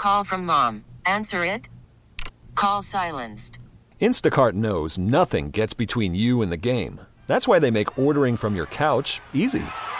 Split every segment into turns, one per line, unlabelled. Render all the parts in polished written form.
Call from mom. Answer it. Call silenced.
Instacart knows nothing gets between you and the game. That's why they make ordering from your couch easy.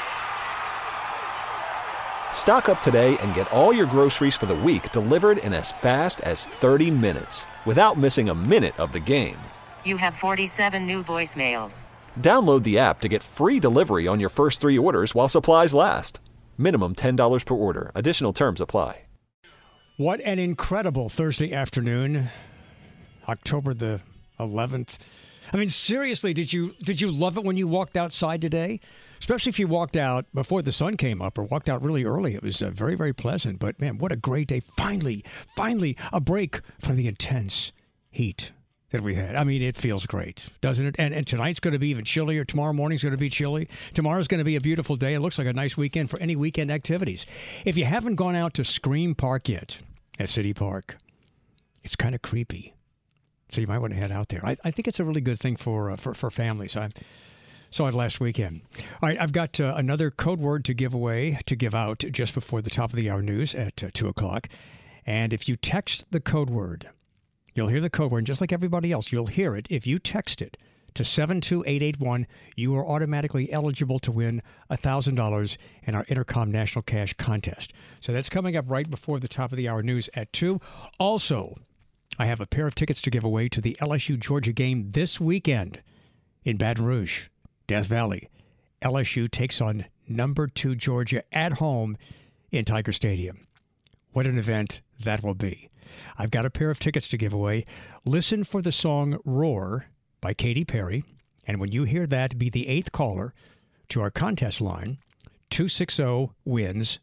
Stock up today and get all your groceries for the week delivered in as fast as 30 minutes without missing a minute of the game.
You have 47 new voicemails.
Download the app to get free delivery on your first 3 orders while supplies last. Minimum $10 per order. Additional terms apply.
What an incredible Thursday afternoon, October the 11th. I mean, seriously, did you love it when you walked outside today? Especially if you walked out before the sun came up or walked out really early. It was very, very pleasant. But, man, what a great day. Finally, a break from the intense heat that we had. I mean, it feels great, doesn't it? And tonight's going to be even chillier. Tomorrow morning's going to be chilly. Tomorrow's going to be a beautiful day. It looks like a nice weekend for any weekend activities. If you haven't gone out to Scream Park yet at City Park, it's kind of creepy. So you might want to head out there. I think it's a really good thing for families. I saw it last weekend. All right, I've got another code word to give out just before the top of the hour news at 2 o'clock. And if you text the code word, you'll hear the code word. And just like everybody else, you'll hear it. If you text it to 72881, you are automatically eligible to win $1,000 in our Intercom National Cash Contest. So that's coming up right before the top of the hour news at 2. Also, I have a pair of tickets to give away to the LSU-Georgia game this weekend in Baton Rouge, Death Valley. LSU takes on number 2 Georgia at home in Tiger Stadium. What an event that will be. I've got a pair of tickets to give away. Listen for the song Roar by Katy Perry. And when you hear that, be the 8th caller to our contest line, 260-WINS,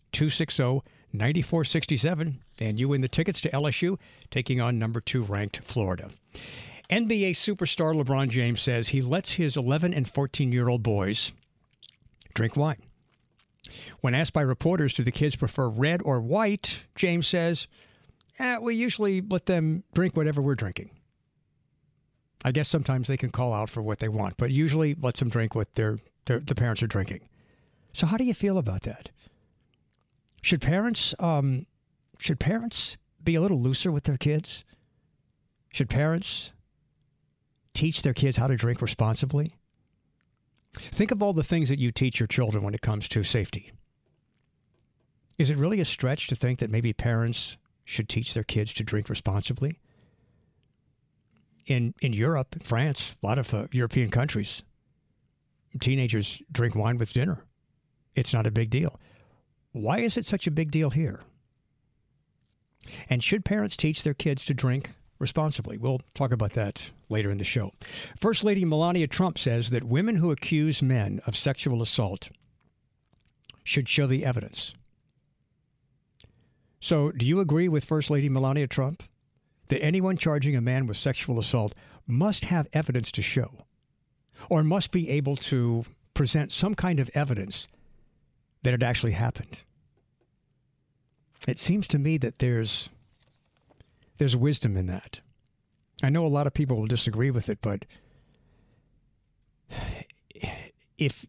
260-9467. And you win the tickets to LSU, taking on number 2 ranked Florida. NBA superstar LeBron James says he lets his 11 and 14-year-old boys drink wine. When asked by reporters, do the kids prefer red or white, James says, we usually let them drink whatever we're drinking. I guess sometimes they can call out for what they want, but usually lets them drink what the parents are drinking. So how do you feel about that? Should parents be a little looser with their kids? Should parents teach their kids how to drink responsibly? Think of all the things that you teach your children when it comes to safety. Is it really a stretch to think that maybe parents should teach their kids to drink responsibly? In Europe, France, a lot of European countries, teenagers drink wine with dinner. It's not a big deal. Why is it such a big deal here? And should parents teach their kids to drink responsibly? We'll talk about that later in the show. First Lady Melania Trump says that women who accuse men of sexual assault should show the evidence. So do you agree with First Lady Melania Trump that anyone charging a man with sexual assault must have evidence to show, or must be able to present some kind of evidence that it actually happened? It seems to me that there's wisdom in that. I know a lot of people will disagree with it, but it's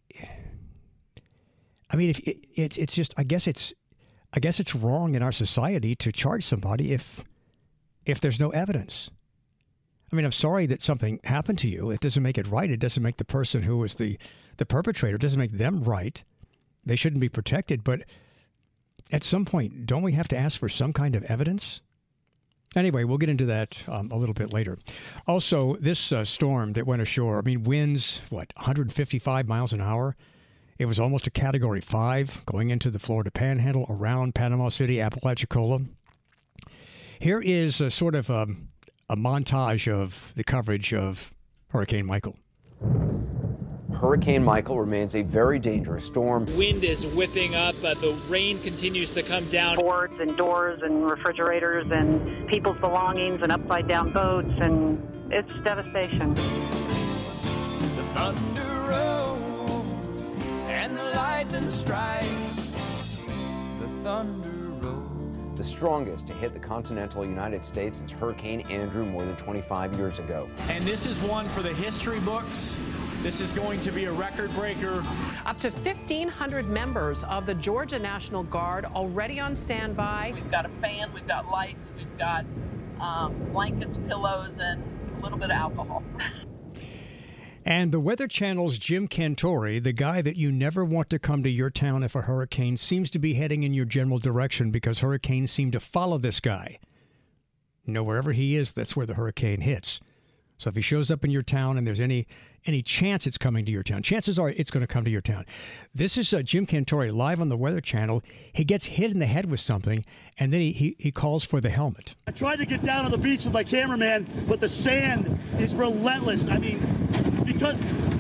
just, I guess it's wrong in our society to charge somebody if there's no evidence. I mean, I'm sorry that something happened to you. It doesn't make it right. It doesn't make the person who was the perpetrator, it doesn't make them right. They shouldn't be protected, but at some point, don't we have to ask for some kind of evidence? Anyway, we'll get into that a little bit later. Also, this storm that went ashore, I mean, winds, 155 miles an hour? It was almost a Category 5 going into the Florida Panhandle, around Panama City, Apalachicola. Here is a sort of a montage of the coverage of Hurricane Michael.
Hurricane Michael remains a very dangerous storm.
Wind is whipping up. The rain continues to come down.
Boards and doors and refrigerators and people's belongings and upside down boats, and it's devastation.
The thunder rolls and the lightning strikes. The thunder rolls.
The strongest to hit the continental United States since Hurricane Andrew more than 25 years ago.
And this is one for the history books. This is going to be a record breaker.
Up to 1,500 members of the Georgia National Guard already on standby.
We've got a fan, we've got lights, we've got blankets, pillows, and a little bit of alcohol.
And the Weather Channel's Jim Cantore, the guy that you never want to come to your town if a hurricane, seems to be heading in your general direction because hurricanes seem to follow this guy. You know, wherever he is, that's where the hurricane hits. So if he shows up in your town and there's any chance it's coming to your town, chances are it's going to come to your town. This is Jim Cantore live on the Weather Channel. He gets hit in the head with something, and then he calls for the helmet.
I tried to get down on the beach with my cameraman, but the sand is relentless. I mean, because...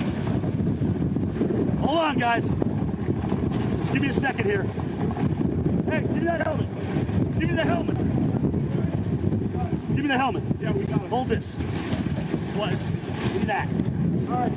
Hold on, guys. Just give me a second here. Hey, give me that helmet. Give me the helmet. Give me the helmet. Yeah, we got it. Hold this. What? Give me that. All right.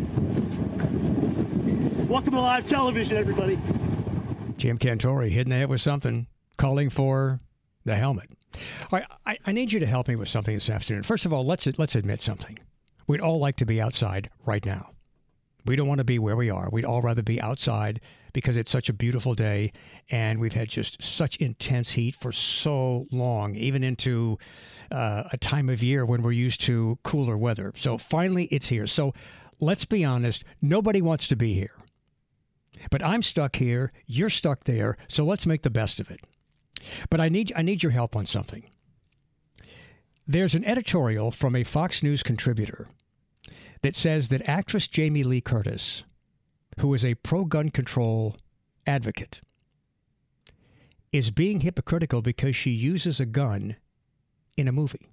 Welcome to live television, everybody.
Jim Cantore hitting the head with something, calling for the helmet. All right, I need you to help me with something this afternoon. First of all, let's admit something. We'd all like to be outside right now. We don't want to be where we are. We'd all rather be outside because it's such a beautiful day, and we've had just such intense heat for so long, even into a time of year when we're used to cooler weather. So finally, it's here. So let's be honest, nobody wants to be here. But I'm stuck here, you're stuck there, so let's make the best of it. But I need your help on something. There's an editorial from a Fox News contributor that says that actress Jamie Lee Curtis, who is a pro-gun control advocate, is being hypocritical because she uses a gun in a movie.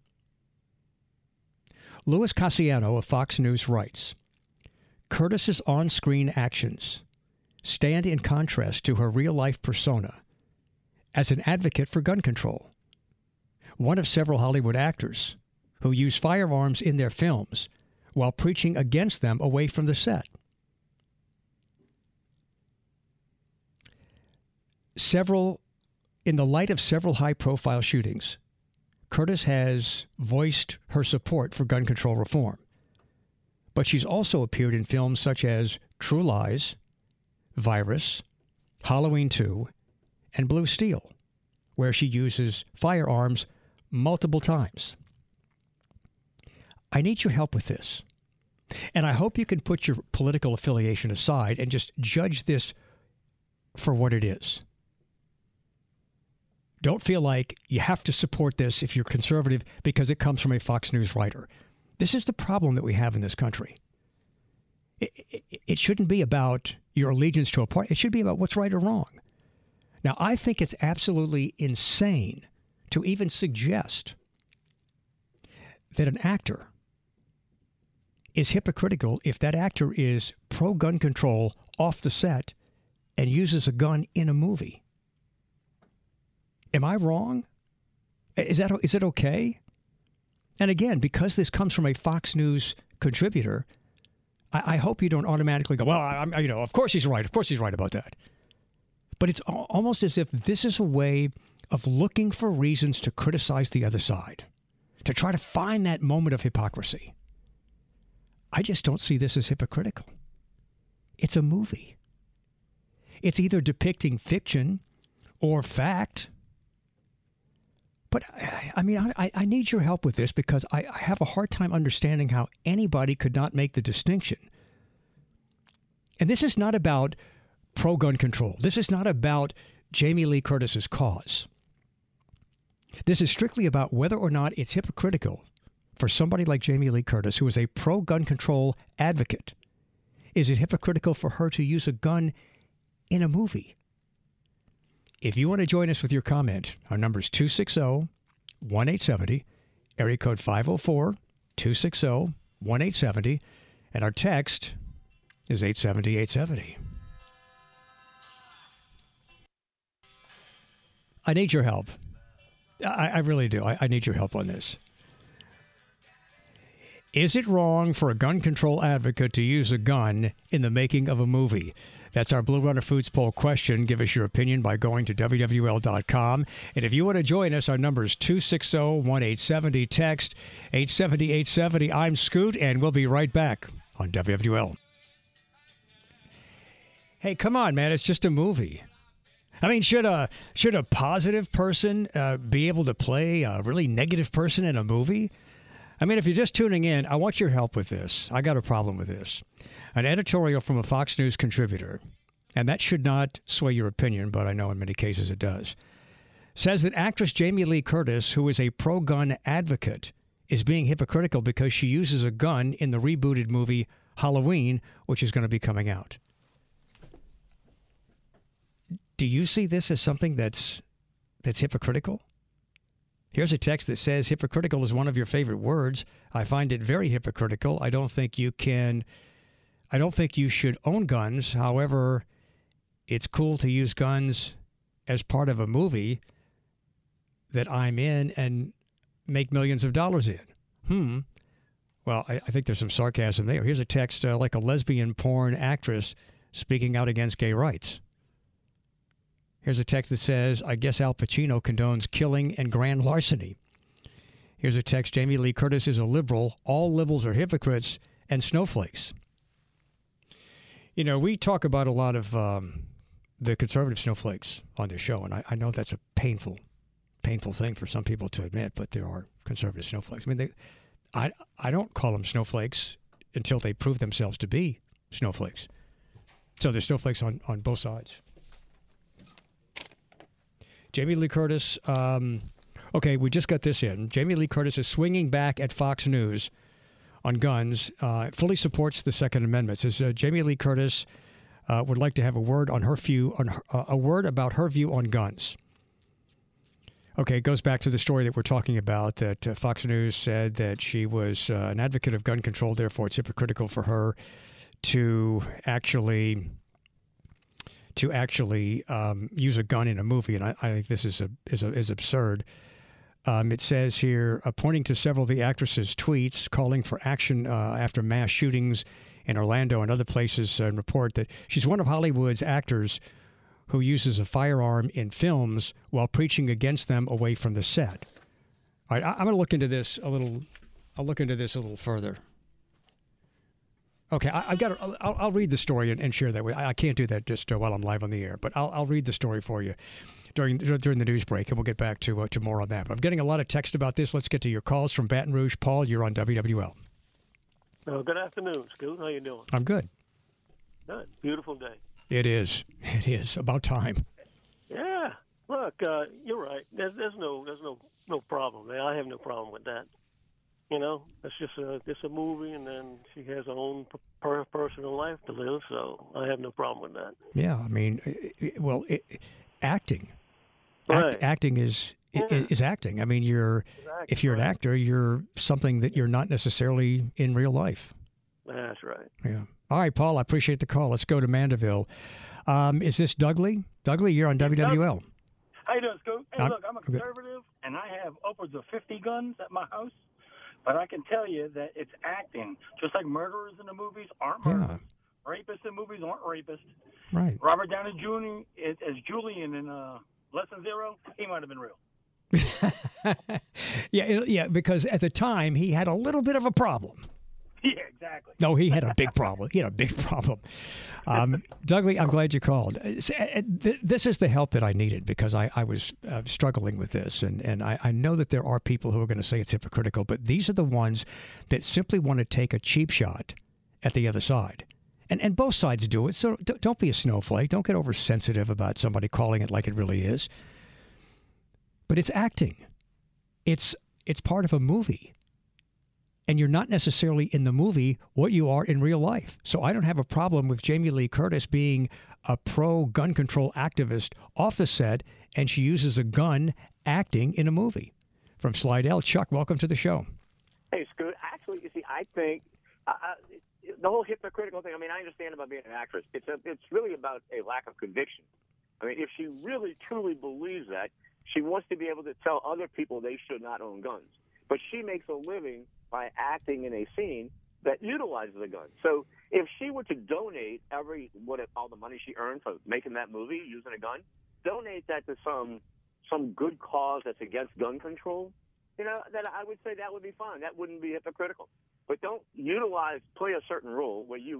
Louis Cassiano of Fox News writes, Curtis's on-screen actions stand in contrast to her real-life persona as an advocate for gun control, one of several Hollywood actors who use firearms in their films while preaching against them away from the set. In the light of several high-profile shootings, Curtis has voiced her support for gun control reform. But she's also appeared in films such as True Lies, Virus, Halloween 2, and Blue Steel, where she uses firearms multiple times. I need your help with this. And I hope you can put your political affiliation aside and just judge this for what it is. Don't feel like you have to support this if you're conservative because it comes from a Fox News writer. This is the problem that we have in this country. It shouldn't be about your allegiance to a party. It should be about what's right or wrong. Now, I think it's absolutely insane to even suggest that an actor is hypocritical if that actor is pro-gun control off the set and uses a gun in a movie. Am I wrong? Is it okay? And again, because this comes from a Fox News contributor, I hope you don't automatically go, well, of course he's right. Of course he's right about that. But it's almost as if this is a way of looking for reasons to criticize the other side, to try to find that moment of hypocrisy. I just don't see this as hypocritical. It's a movie. It's either depicting fiction or fact. But, I mean, I need your help with this because I have a hard time understanding how anybody could not make the distinction. And this is not about pro-gun control. This is not about Jamie Lee Curtis's cause. This is strictly about whether or not it's hypocritical for somebody like Jamie Lee Curtis, who is a pro-gun control advocate. Is it hypocritical for her to use a gun in a movie? If you want to join us with your comment, our number is 260-1870, area code 504-260-1870, and our text is 870-870. I need your help. I really do. I need your help on this. Is it wrong for a gun control advocate to use a gun in the making of a movie? That's our Blue Runner Foods poll question. Give us your opinion by going to WWL.com. And if you want to join us, our number is 260-1870. Text 870-870. I'm Scoot, and we'll be right back on WWL. Hey, come on, man. It's just a movie. I mean, should a positive person be able to play a really negative person in a movie? I mean, if you're just tuning in, I want your help with this. I got a problem with this. An editorial from a Fox News contributor, and that should not sway your opinion, but I know in many cases it does, says that actress Jamie Lee Curtis, who is a pro-gun advocate, is being hypocritical because she uses a gun in the rebooted movie Halloween, which is going to be coming out. Do you see this as something that's hypocritical? Here's a text that says, hypocritical is one of your favorite words. I find it very hypocritical. I don't think you should own guns. However, it's cool to use guns as part of a movie that I'm in and make millions of dollars in. Well, I think there's some sarcasm there. Here's a text like a lesbian porn actress speaking out against gay rights. Here's a text that says, I guess Al Pacino condones killing and grand larceny. Here's a text, Jamie Lee Curtis is a liberal. All liberals are hypocrites and snowflakes. You know, we talk about a lot of the conservative snowflakes on this show, and I know that's a painful thing for some people to admit, but there are conservative snowflakes. I mean, I don't call them snowflakes until they prove themselves to be snowflakes. So there's snowflakes on both sides. Jamie Lee Curtis, okay, we just got this in. Jamie Lee Curtis is swinging back at Fox News on guns, fully supports the Second Amendment. Says Jamie Lee Curtis would like to have a word on her view, a word about her view on guns. Okay, it goes back to the story that we're talking about, that Fox News said that she was an advocate of gun control, therefore it's hypocritical for her to actually use a gun in a movie, and I think this is absurd. It says here, pointing to several of the actress's tweets calling for action after mass shootings in Orlando and other places, and report that she's one of Hollywood's actors who uses a firearm in films while preaching against them away from the set. All right, I'm going to look into this a little. I'll look into this a little further. Okay, I'll read the story and share that with. I can't do that just while I'm live on the air, but I'll read the story for you during the news break, and we'll get back to more on that. But I'm getting a lot of text about this. Let's get to your calls from Baton Rouge. Paul, you're on WWL.
Good afternoon, Scoot. How you doing?
I'm good.
Good. Beautiful day.
It is. It is about time.
Yeah. Look, you're right. There's no problem, man. I have no problem with that. You know, it's just a movie, and then she has her own personal life to live, so I have no problem with that.
Yeah, I mean, acting.
Right.
Acting is acting. I mean, if you're an actor, you're something that you're not necessarily in real life.
That's right.
Yeah. All right, Paul, I appreciate the call. Let's go to Mandeville. Is this Dougley? Dougley, you're on WWL.
How you doing, Scoop? Hey, look, I'm a conservative, and I have upwards of 50 guns at my house. But I can tell you that it's acting. Just like murderers in the movies aren't murderers. Yeah. Rapists in movies aren't rapists.
Right.
Robert Downey Jr. as Julian in Less Than Zero, he might have been real.
Yeah, because at the time, he had a little bit of a problem.
Yeah, exactly.
No, he had a big problem. Dougley, I'm glad you called. This is the help that I needed because I was struggling with this. And I know that there are people who are going to say it's hypocritical, but these are the ones that simply want to take a cheap shot at the other side. And both sides do it. So don't be a snowflake. Don't get oversensitive about somebody calling it like it really is. But it's acting. It's part of a movie. And you're not necessarily in the movie what you are in real life. So I don't have a problem with Jamie Lee Curtis being a pro-gun control activist off the set, and she uses a gun acting in a movie. From Slidell, Chuck, welcome to the show.
Hey, Scoot. Actually, you see, I think the whole hypocritical thing, I mean, I understand about being an actress. It's really about a lack of conviction. I mean, if she really, truly believes that, she wants to be able to tell other people they should not own guns. But she makes a living by acting in a scene that utilizes a gun. So if she were to donate all the money she earned for making that movie using a gun, donate that to some good cause that's against gun control, then I would say that would be fine. That wouldn't be hypocritical. But don't play a certain role where you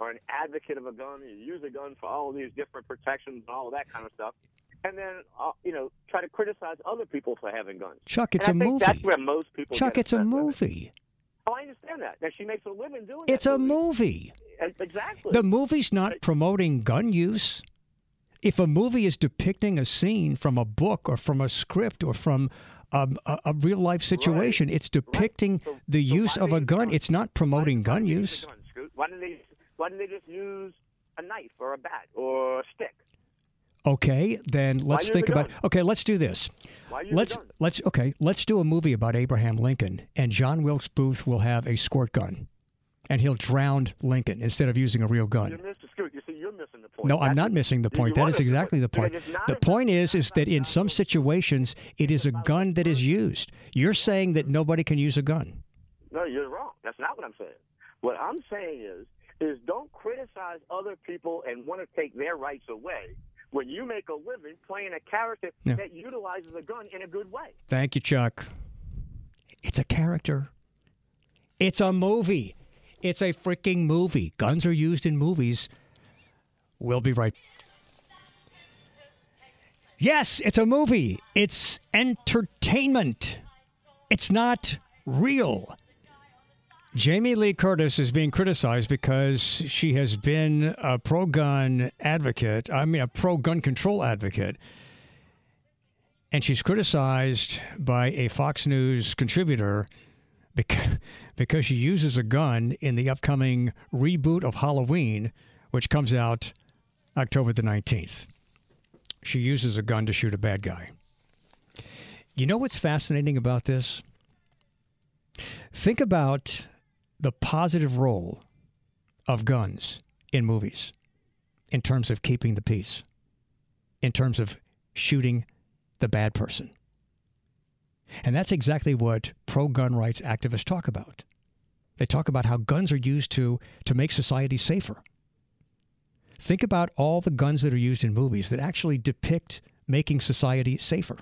are an advocate of a gun, you use a gun for all of these different protections and all of that kind of stuff, and then, try to criticize other people for having guns.
Chuck, it's
and
a
I think
movie.
That's where most people
Chuck,
get
it's a
upset with
movie.
it. Oh, I understand that. Now, she makes a living doing
It's
that
a movie.
Exactly.
The movie's not promoting gun use. If a movie is depicting a scene from a book or from a script or from a real-life situation, it's depicting the use of a gun. It's not promoting gun use.
Why didn't they just use a knife or a bat or a stick?
Okay, then let's think about. Okay, let's do this. Let's do a movie about Abraham Lincoln, and John Wilkes Booth will have a squirt gun, and he'll drown Lincoln instead of using a real gun.
You're missing the point.
No, I'm not missing the point. That is exactly the point. The point is that in some situations, it is a gun that is used. You're saying that nobody can use a gun.
No, you're wrong. That's not what I'm saying. What I'm saying is don't criticize other people and want to take their rights away when you make a living playing a character that utilizes a gun in a good way.
Thank you, Chuck. It's a character. It's a movie. It's a freaking movie. Guns are used in movies. We'll be right. Yes, it's a movie. It's entertainment. It's not real. Jamie Lee Curtis is being criticized because she has been a pro-gun advocate. A pro-gun control advocate. And she's criticized by a Fox News contributor because she uses a gun in the upcoming reboot of Halloween, which comes out October the 19th. She uses a gun to shoot a bad guy. You know what's fascinating about this? Think about the positive role of guns in movies in terms of keeping the peace, in terms of shooting the bad person. And that's exactly what pro-gun rights activists talk about. They talk about how guns are used to make society safer. Think about all the guns that are used in movies that actually depict making society safer.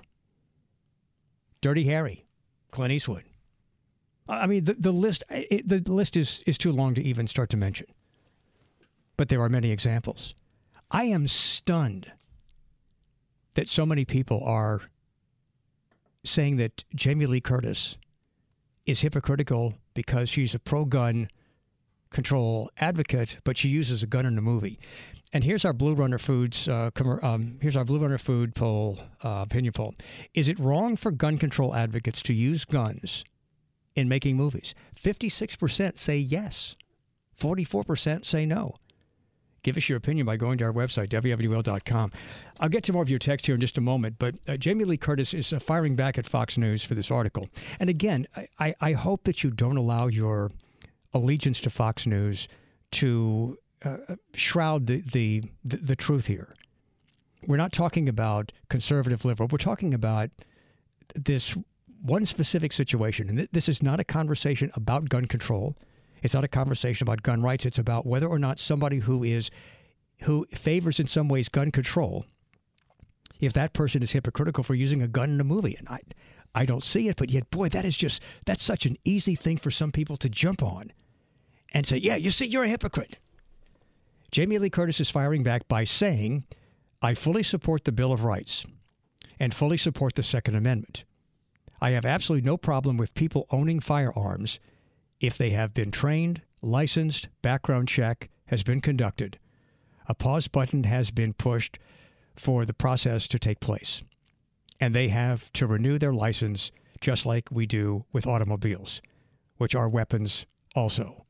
Dirty Harry, Clint Eastwood. I mean, the list is too long to even start to mention. But there are many examples. I am stunned that so many people are saying that Jamie Lee Curtis is hypocritical because she's a pro-gun control advocate, but she uses a gun in a movie. And here's our Blue Runner Foods here's our Blue Runner Food poll, opinion poll. Is it wrong for gun control advocates to use guns in making movies? 56% say yes. 44% say no. Give us your opinion by going to our website, WFWL.com. I'll get to more of your text here in just a moment, but Jamie Lee Curtis is firing back at Fox News for this article. And again, I hope that you don't allow your allegiance to Fox News to shroud the truth here. We're not talking about conservative liberal. We're talking about this one specific situation. And this is not a conversation about gun control. It's not a conversation about gun rights. It's about whether or not somebody who favors in some ways gun control, if that person is hypocritical for using a gun in a movie. And I don't see it, but yet, boy, that's such an easy thing for some people to jump on and say, yeah, you see, you're a hypocrite. Jamie Lee Curtis is firing back by saying, I fully support the Bill of Rights and fully support the Second Amendment. I have absolutely no problem with people owning firearms if they have been trained, licensed, background check has been conducted, a pause button has been pushed for the process to take place, and they have to renew their license just like we do with automobiles, which are weapons also.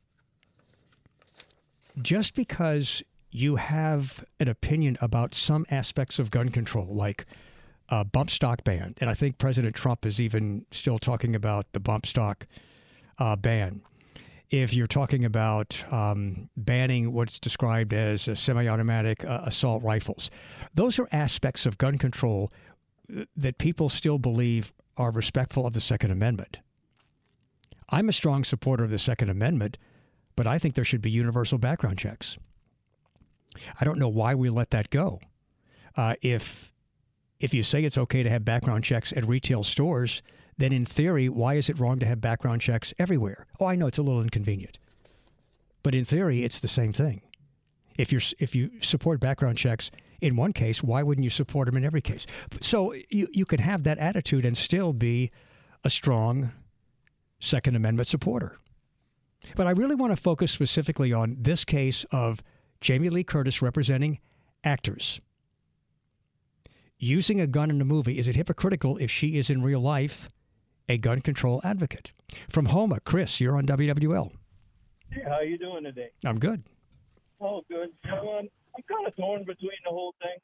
Just because you have an opinion about some aspects of gun control, like a bump stock ban, and I think President Trump is even still talking about the bump stock ban. If you're talking about banning what's described as semi-automatic assault rifles, those are aspects of gun control that people still believe are respectful of the Second Amendment. I'm a strong supporter of the Second Amendment, but I think there should be universal background checks. I don't know why we let that go. If you say it's okay to have background checks at retail stores, then in theory, why is it wrong to have background checks everywhere? Oh, I know it's a little inconvenient. But in theory, it's the same thing. If you support background checks in one case, why wouldn't you support them in every case? So you could have that attitude and still be a strong Second Amendment supporter. But I really want to focus specifically on this case of Jamie Lee Curtis representing actors. Using a gun in a movie, is it hypocritical if she is in real life a gun control advocate? From Houma, Chris, you're on WWL.
Hey, how you doing today?
I'm good.
Oh, good. I'm kind of torn between the whole thing.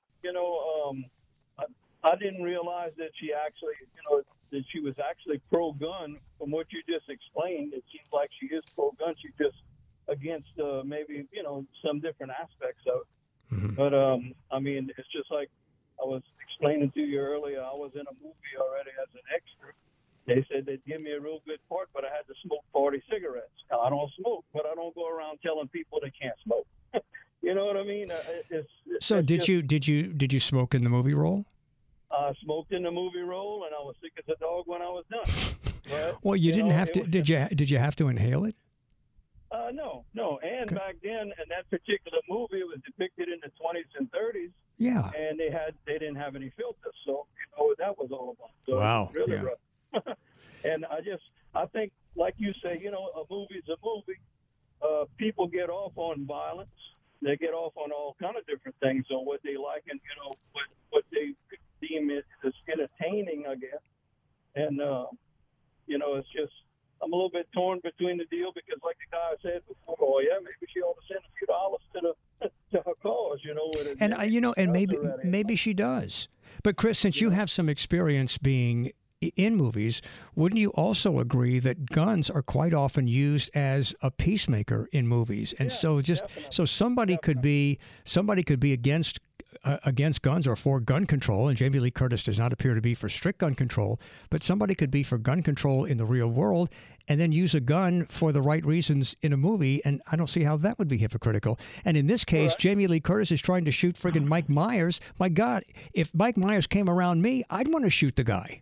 I didn't realize that she actually, that she was actually pro-gun. From what you just explained, it seems like she is pro-gun. She's just against maybe, some different aspects of it. Mm-hmm. But, it's just like I was explaining to you earlier. I was in a movie already as an extra. They said they'd give me a real good part, but I had to smoke 40 cigarettes. Now, I don't smoke, but I don't go around telling people they can't smoke. You know what I mean?
So did you smoke in the movie role?
I smoked in the movie role, and I was sick as a dog when I was done. But,
well, you didn't have to. Did you have to inhale it?
No. And back then, in that particular movie, it was depicted in the 20s and 30s.
Yeah.
And they didn't have any filters, so that was all about. So
wow.
It was really rough. And I think, like you say, a movie's a movie. People get off on violence. They get off on all kind of different things on what they like and, what they deem as entertaining, I guess. And, it's just, I'm a little bit torn between the deal because, like the guy said before, maybe she ought to send a few dollars to her cause,
And maybe she does. But Chris, since you have some experience being in movies, wouldn't you also agree that guns are quite often used as a peacemaker in movies? And so somebody could be against guns or for gun control, and Jamie Lee Curtis does not appear to be for strict gun control, but somebody could be for gun control in the real world and then use a gun for the right reasons in a movie, and I don't see how that would be hypocritical. And in this case, Jamie Lee Curtis is trying to shoot friggin' Mike Myers. My God, if Mike Myers came around me, I'd want to shoot the guy.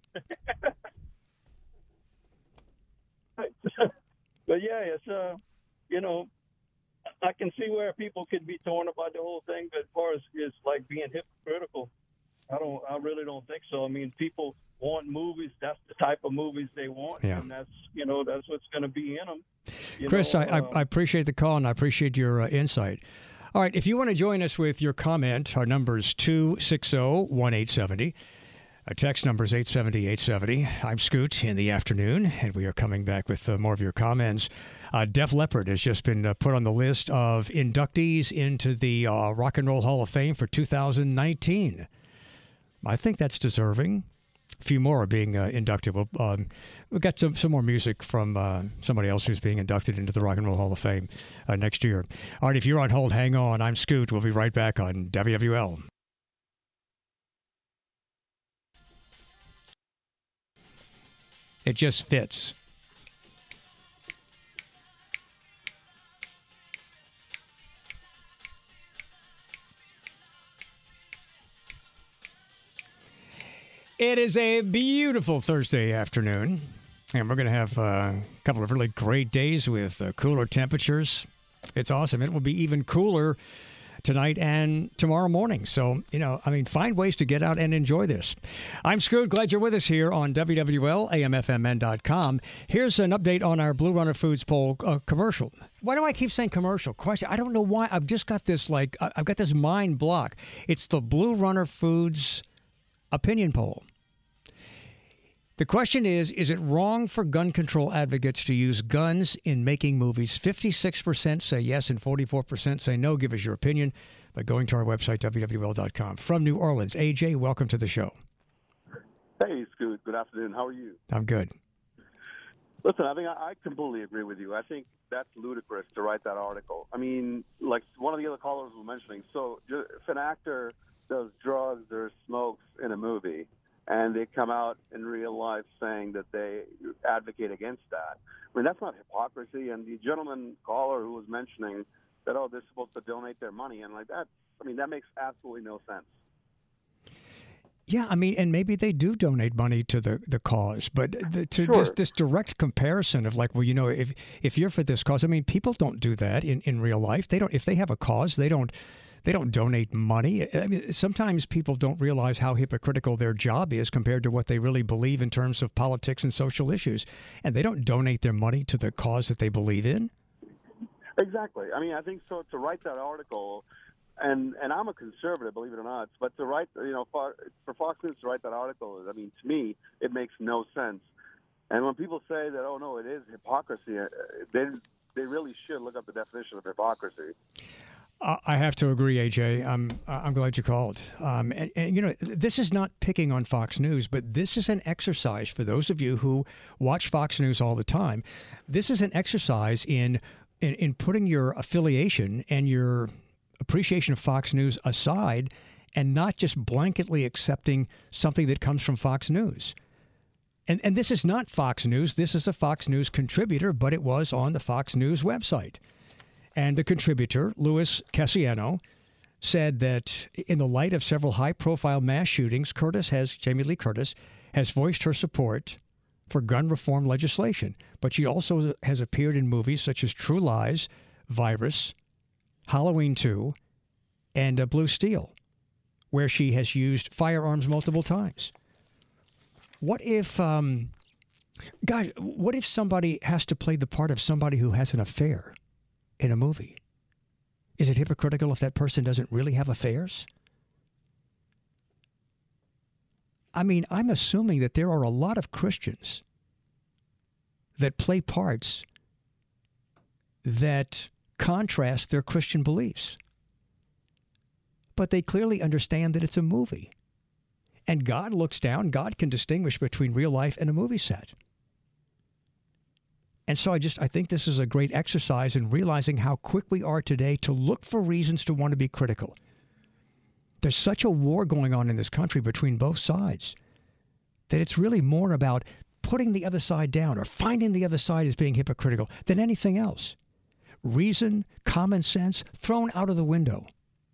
But it's I can see where people could be torn about the whole thing, but as far as it's like being hypocritical, I really don't think so. I mean, people want movies. That's the type of movies they want, and that's what's going to be in them.
Chris, I appreciate the call and I appreciate your insight. All right, if you want to join us with your comment, our number is 260-1870. Our text number is 870-870. I'm Scoot in the afternoon, and we are coming back with more of your comments. Def Leppard has just been put on the list of inductees into the Rock and Roll Hall of Fame for 2019. I think that's deserving. A few more are being inducted. We'll get some more music from somebody else who's being inducted into the Rock and Roll Hall of Fame next year. All right, if you're on hold, hang on. I'm Scoot. We'll be right back on WWL. It just fits. It is a beautiful Thursday afternoon, and we're going to have a couple of really great days with cooler temperatures. It's awesome. It will be even cooler tonight and tomorrow morning. So, find ways to get out and enjoy this. I'm Scoot. Glad you're with us here on WWL, AMFMN.com. Here's an update on our Blue Runner Foods poll commercial. Why do I keep saying commercial? Question. I don't know why. I've just got this, I've got this mind block. It's the Blue Runner Foods opinion poll. The question is it wrong for gun control advocates to use guns in making movies? 56% say yes and 44% say no. Give us your opinion by going to our website, WWL.com. From New Orleans, AJ, welcome to the show.
Hey, Scoot. Good afternoon. How are you?
I'm good.
Listen, I completely agree with you. I think that's ludicrous to write that article. I mean, like one of the other callers was mentioning, so if an actor does drugs or smokes in a movie, and they come out in real life saying that they advocate against that. I mean, that's not hypocrisy. And the gentleman caller who was mentioning that, they're supposed to donate their money and like that, I mean, that makes absolutely no sense.
Yeah, I mean, and maybe they do donate money to the cause, but this direct comparison of like, well, you know, if you're for this cause, I mean, people don't do that in real life. They don't. If they have a cause, they don't donate money. I mean, sometimes people don't realize how hypocritical their job is compared to what they really believe in terms of politics and social issues, and they don't donate their money to the cause that they believe in.
Exactly. I mean, I think so. To write that article. And I'm a conservative, believe it or not, but to write, you know, for Fox News to write that article, I mean, to me, it makes no sense. And when people say that, oh no, it is hypocrisy, they really should look up the definition of hypocrisy.
I have to agree, AJ. I'm glad you called. And you know, this is not picking on Fox News, but this is an exercise for those of you who watch Fox News all the time. This is an exercise in putting your affiliation and your appreciation of Fox News aside and not just blanketly accepting something that comes from Fox News. And this is not Fox News. This is a Fox News contributor, but it was on the Fox News website. And the contributor, Louis Cassiano, said that in the light of several high-profile mass shootings, Jamie Lee Curtis has voiced her support for gun reform legislation. But she also has appeared in movies such as True Lies, Virus, Halloween 2, and Blue Steel, where she has used firearms multiple times. What if, what if somebody has to play the part of somebody who has an affair in a movie? Is it hypocritical if that person doesn't really have affairs? I mean, I'm assuming that there are a lot of Christians that play parts that contrast their Christian beliefs. But they clearly understand that it's a movie. And God looks down. God can distinguish between real life and a movie set. And so I think this is a great exercise in realizing how quick we are today to look for reasons to want to be critical. There's such a war going on in this country between both sides that it's really more about putting the other side down or finding the other side as being hypocritical than anything else. Reason, common sense, thrown out of the window.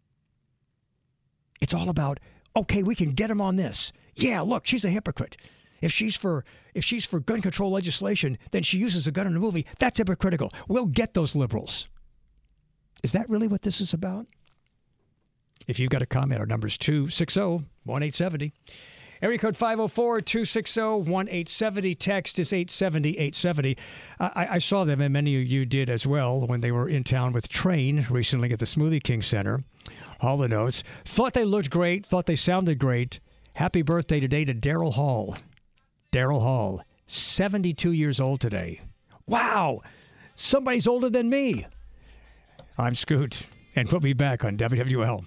It's all about, okay, we can get him on this. Yeah, look, she's a hypocrite. If she's for gun control legislation, then she uses a gun in a movie. That's hypocritical. We'll get those liberals. Is that really what this is about? If you've got a comment, our number is 260-1870. Area code 504-260-1870. Text is 870-870. I saw them, and many of you did as well, when they were in town with Train recently at the Smoothie King Center. Hall & Oates. Thought they looked great. Thought they sounded great. Happy birthday today to Daryl Hall. Daryl Hall, 72 years old today. Wow! Somebody's older than me. I'm Scoot, and we'll be back on WWL.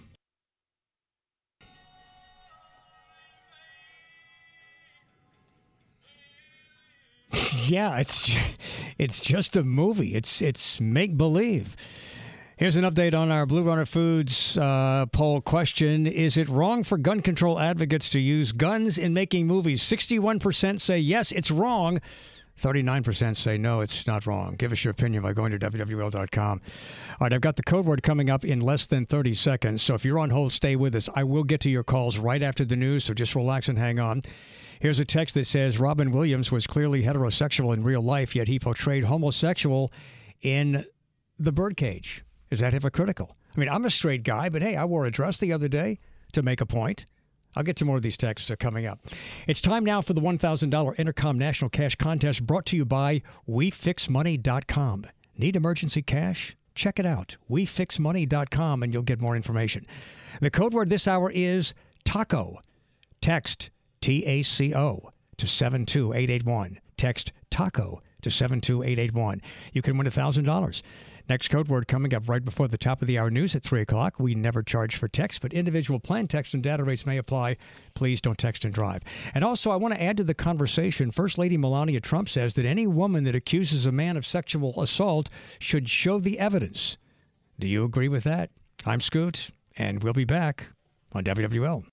Yeah, it's just a movie. It's make-believe. Here's an update on our Blue Runner Foods poll question. Is it wrong for gun control advocates to use guns in making movies? 61% say yes, it's wrong. 39% say no, it's not wrong. Give us your opinion by going to WWL.com. All right, I've got the code word coming up in less than 30 seconds. So if you're on hold, stay with us. I will get to your calls right after the news, so just relax and hang on. Here's a text that says, Robin Williams was clearly heterosexual in real life, yet he portrayed homosexual in The Birdcage. Is that hypocritical? I mean, I'm a straight guy, but hey, I wore a dress the other day to make a point. I'll get to more of these texts coming up. It's time now for the $1,000 Intercom National Cash Contest brought to you by WeFixMoney.com. Need emergency cash? Check it out. WeFixMoney.com, and you'll get more information. The code word this hour is TACO. Text TACO to 72881. Text TACO to 72881. You can win $1,000. Next code word coming up right before the top of the hour news at 3 o'clock. We never charge for text, but individual plan text and data rates may apply. Please don't text and drive. And also, I want to add to the conversation, First Lady Melania Trump says that any woman that accuses a man of sexual assault should show the evidence. Do you agree with that? I'm Scoot, and we'll be back on WWL.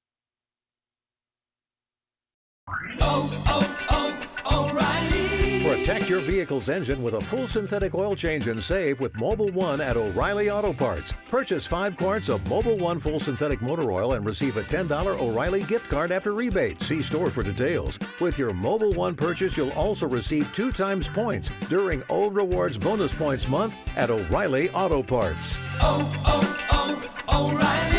O'Reilly.
For a
Protect your vehicle's engine with a full synthetic oil change and save with Mobil 1 at O'Reilly Auto Parts. Purchase 5 quarts of Mobil 1 full synthetic motor oil and receive a $10 O'Reilly gift card after rebate. See store for details. With your Mobil 1 purchase, you'll also receive 2 times points during O Rewards Bonus Points Month at O'Reilly Auto Parts.
O'Reilly